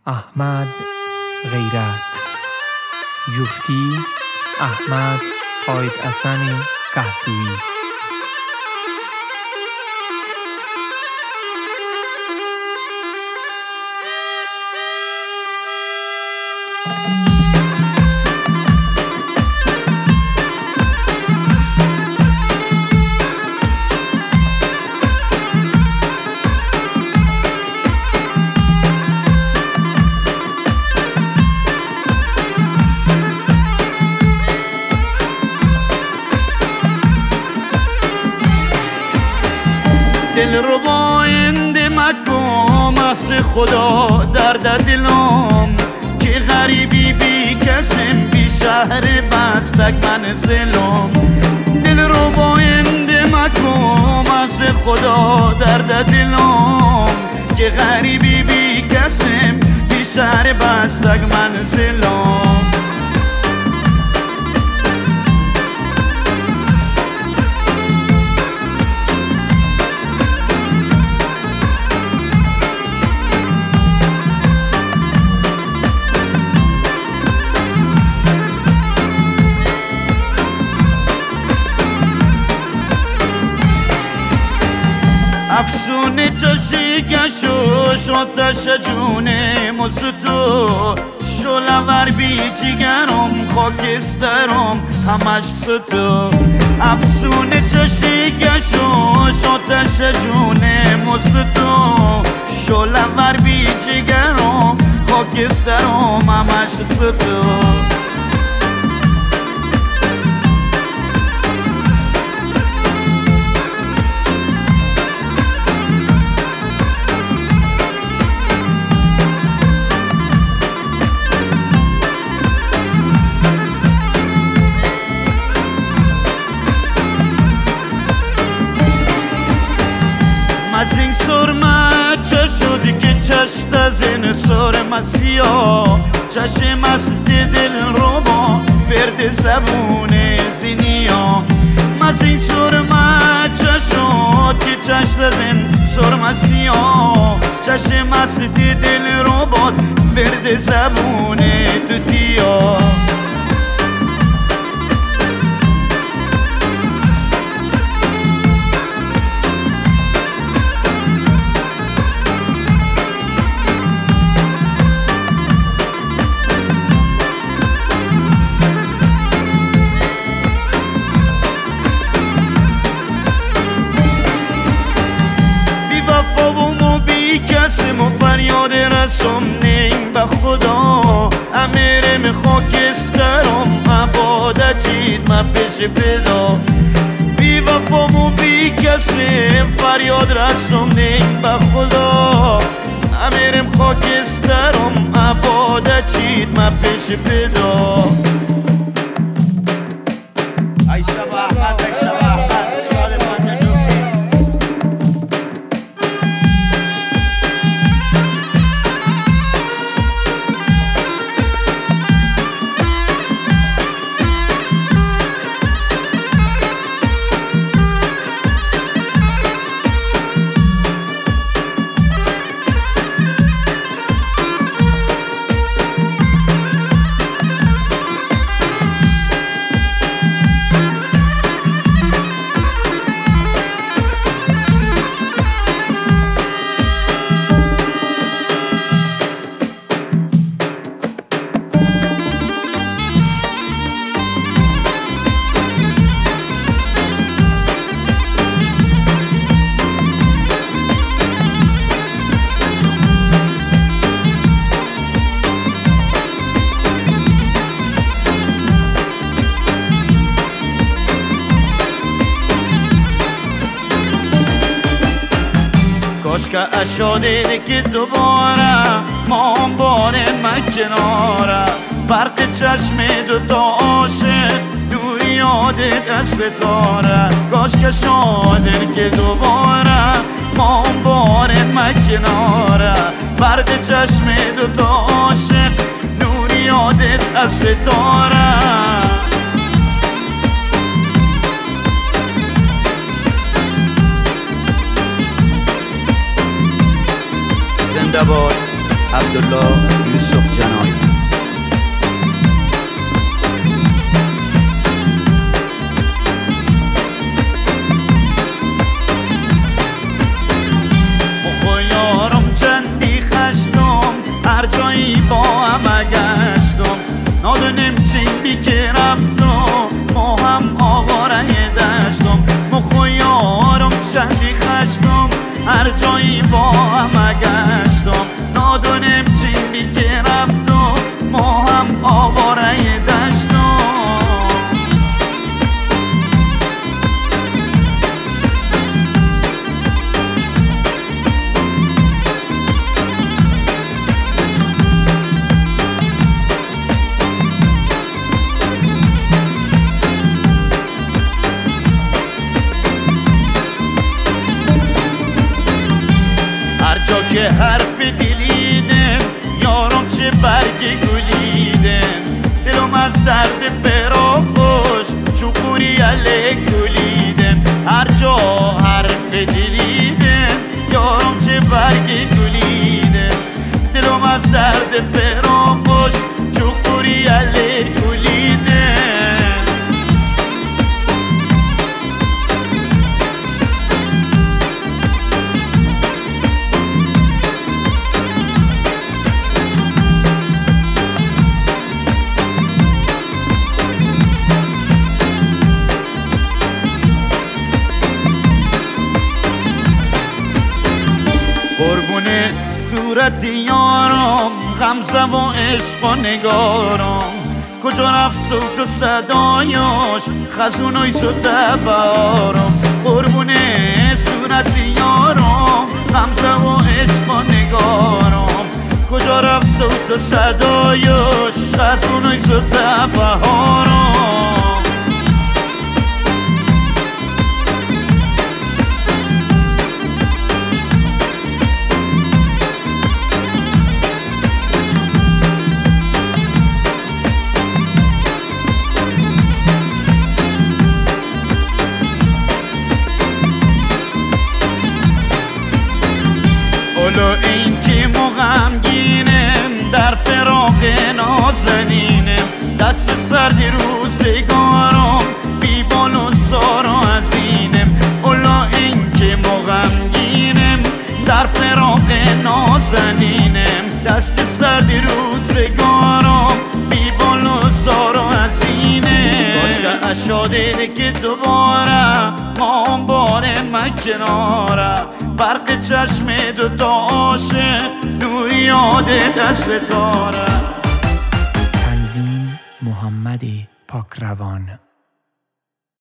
احمد غیرت، جفتی احمد قائد حسن قحطویی. دل رو باینده مکم از خدا درد دلم که غریبی بی کسم بی شهر بستک منزلم. دل رو باینده مکم از خدا درد دلم که غریبی بی کسم بی شهر بستک منزلم. افسونه چشی گشو شاتش جونه مستو شلور بی جگرم خاکسترم همش ستو. افسونه چشی گشو شاتش جونه مستو شلور بی جگرم خاکسترم همش ستو. از این سرمه چه شدی که چشت از این سرمه سیاه چشم از دل رو با فرد زبون زینیا. از این سرمه چه شد که چشت از این سرمه سیاه چشم از دل رو با فرد زبون دوتیا. کسم و فریاد رسم نیم به خدا امیرم خاکسترم عبادت چید من پیش پیدا. بی وفام و بی کسم فریاد رسم نیم به خدا امیرم خاکسترم عبادت چید من پیش پیدا. ای شب احمد ای شب احمد شاد پنجه جفتی. کاش که اشادین که دوباره ما هم باره من کناره برق چشم دوتا عاشق نور یادت از ستاره. کاش که شادین که دوباره ما هم باره من کناره برق چشم دوتا عاشق نور یادت از ستاره. زنده باد عبدالله. با هم گشتم نادونم چی می که رفتم ما هم آواره دشتم جا که حرف دلیدم یارم چه برگ گلیدم دلم از درد فراقش چوبوری علی گلیدم هر جا حرف دلیدم یارم چه برگ گلیدم دلم از درد فراقش چوبوری علی گلیدم قربون صورت یارم غمزه و عشق و نگارم کجا رفت صوت و صدایاش خزونوی سوته بارم قربون صورت یارم غمزه و عشق و نگارم کجا رفت صوت و صدایاش خزونوی سوته بارم اولو این که غمگینم در فراق نازنینم دست سردی روزگارم بی بال و سار و عزینم اولو این که غمگینم در فراق نازنینم دست سردی روزگارم بی بال و سار و عزینم باشه اشاده که دوباره ما بار مکناره برق چشم دوتا عاشق نور یاد دست داره. تنظیم محمد پاکروان.